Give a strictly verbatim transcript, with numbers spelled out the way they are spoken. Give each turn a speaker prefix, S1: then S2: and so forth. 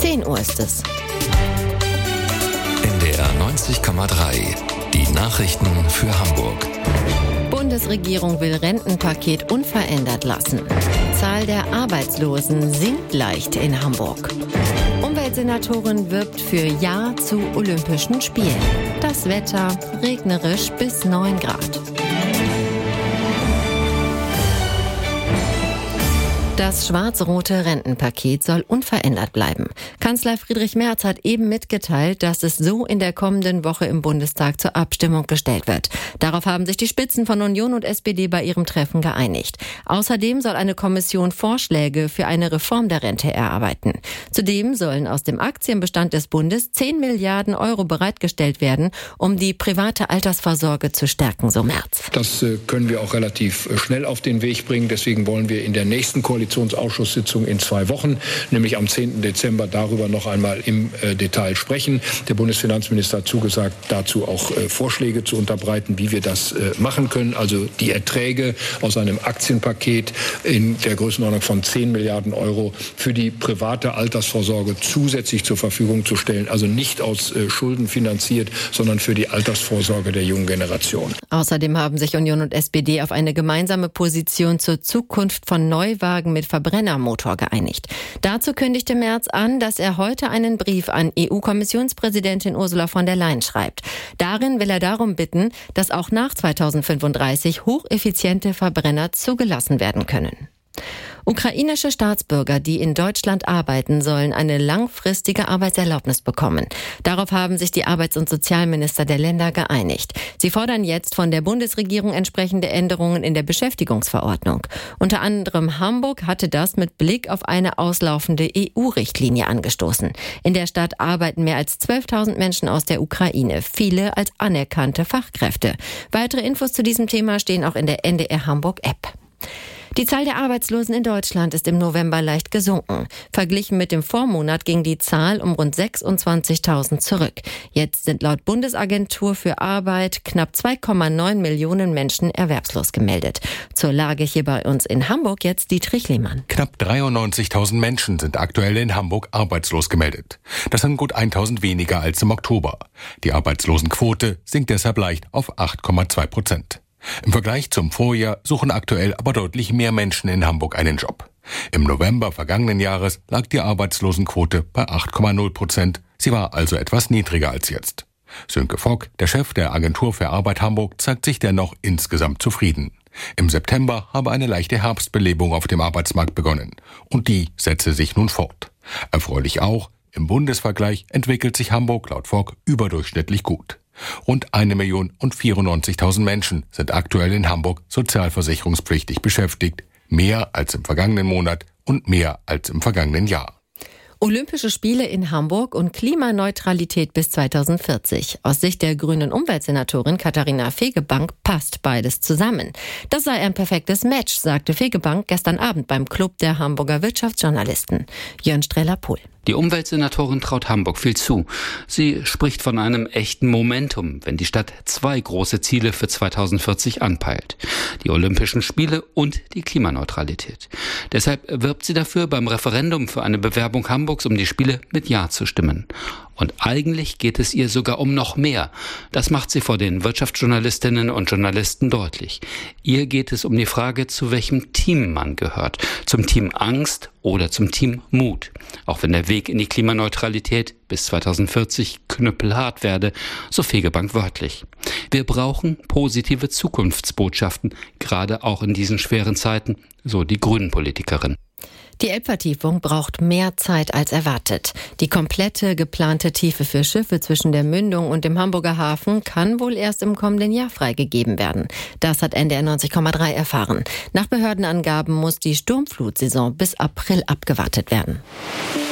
S1: zehn Uhr ist es.
S2: N D R neunzig Komma drei. Die Nachrichten für Hamburg.
S1: Bundesregierung will Rentenpaket unverändert lassen. Zahl der Arbeitslosen sinkt leicht in Hamburg. Umweltsenatorin wirbt für Ja zu Olympischen Spielen. Das Wetter regnerisch bis neun Grad. Das schwarz-rote Rentenpaket soll unverändert bleiben. Kanzler Friedrich Merz hat eben mitgeteilt, dass es so in der kommenden Woche im Bundestag zur Abstimmung gestellt wird. Darauf haben sich die Spitzen von Union und S P D bei ihrem Treffen geeinigt. Außerdem soll eine Kommission Vorschläge für eine Reform der Rente erarbeiten. Zudem sollen aus dem Aktienbestand des Bundes zehn Milliarden Euro bereitgestellt werden, um die private Altersvorsorge zu stärken, so Merz.
S3: Das können wir auch relativ schnell auf den Weg bringen. Deswegen wollen wir in der nächsten Koalition Koalitionsausschusssitzung in zwei Wochen, nämlich am zehnten Dezember, darüber noch einmal im äh, Detail sprechen. Der Bundesfinanzminister hat zugesagt, dazu auch äh, Vorschläge zu unterbreiten, wie wir das äh, machen können. Also die Erträge aus einem Aktienpaket in der Größenordnung von zehn Milliarden Euro für die private Altersvorsorge zusätzlich zur Verfügung zu stellen. Also nicht aus äh, Schulden finanziert, sondern für die Altersvorsorge der jungen Generation.
S1: Außerdem haben sich Union und S P D auf eine gemeinsame Position zur Zukunft von Neuwagen mit Verbrennermotor geeinigt. Dazu kündigte Merz an, dass er heute einen Brief an E U-Kommissionspräsidentin Ursula von der Leyen schreibt. Darin will er darum bitten, dass auch nach zweitausendfünfunddreißig hocheffiziente Verbrenner zugelassen werden können. Ukrainische Staatsbürger, die in Deutschland arbeiten, sollen eine langfristige Arbeitserlaubnis bekommen. Darauf haben sich die Arbeits- und Sozialminister der Länder geeinigt. Sie fordern jetzt von der Bundesregierung entsprechende Änderungen in der Beschäftigungsverordnung. Unter anderem Hamburg hatte das mit Blick auf eine auslaufende E U-Richtlinie angestoßen. In der Stadt arbeiten mehr als zwölftausend Menschen aus der Ukraine, viele als anerkannte Fachkräfte. Weitere Infos zu diesem Thema stehen auch in der N D R Hamburg-App. Die Zahl der Arbeitslosen in Deutschland ist im November leicht gesunken. Verglichen mit dem Vormonat ging die Zahl um rund sechsundzwanzigtausend zurück. Jetzt sind laut Bundesagentur für Arbeit knapp zwei Komma neun Millionen Menschen erwerbslos gemeldet. Zur Lage hier bei uns in Hamburg jetzt Dietrich Lehmann.
S4: Knapp dreiundneunzigtausend Menschen sind aktuell in Hamburg arbeitslos gemeldet. Das sind gut eintausend weniger als im Oktober. Die Arbeitslosenquote sinkt deshalb leicht auf acht Komma zwei Prozent. Im Vergleich zum Vorjahr suchen aktuell aber deutlich mehr Menschen in Hamburg einen Job. Im November vergangenen Jahres lag die Arbeitslosenquote bei acht Komma null Prozent. Sie war also etwas niedriger als jetzt. Sönke Fock, der Chef der Agentur für Arbeit Hamburg, zeigt sich dennoch insgesamt zufrieden. Im September habe eine leichte Herbstbelebung auf dem Arbeitsmarkt begonnen. Und die setze sich nun fort. Erfreulich auch, im Bundesvergleich entwickelt sich Hamburg laut Fock überdurchschnittlich gut. Rund eine Million und vierundneunzigtausend Menschen sind aktuell in Hamburg sozialversicherungspflichtig beschäftigt. Mehr als im vergangenen Monat und mehr als im vergangenen Jahr.
S1: Olympische Spiele in Hamburg und Klimaneutralität bis zweitausendvierzig. Aus Sicht der grünen Umweltsenatorin Katharina Fegebank passt beides zusammen. Das sei ein perfektes Match, sagte Fegebank gestern Abend beim Club der Hamburger Wirtschaftsjournalisten. Jörn Streller-Pohl.
S5: Die Umweltsenatorin traut Hamburg viel zu. Sie spricht von einem echten Momentum, wenn die Stadt zwei große Ziele für zweitausendvierzig anpeilt. Die Olympischen Spiele und die Klimaneutralität. Deshalb wirbt sie dafür, beim Referendum für eine Bewerbung Hamburgs um die Spiele mit Ja zu stimmen. Und eigentlich geht es ihr sogar um noch mehr. Das macht sie vor den Wirtschaftsjournalistinnen und Journalisten deutlich. Ihr geht es um die Frage, zu welchem Team man gehört. Zum Team Angst oder zum Team Mut. Auch wenn der Weg in die Klimaneutralität bis zweitausendvierzig knüppelhart werde, so Fegebank wörtlich. Wir brauchen positive Zukunftsbotschaften, gerade auch in diesen schweren Zeiten, so die Grünen-Politikerin.
S1: Die Elbvertiefung braucht mehr Zeit als erwartet. Die komplette geplante Tiefe für Schiffe zwischen der Mündung und dem Hamburger Hafen kann wohl erst im kommenden Jahr freigegeben werden. Das hat N D R neunzig Komma drei erfahren. Nach Behördenangaben muss die Sturmflutsaison bis April abgewartet werden.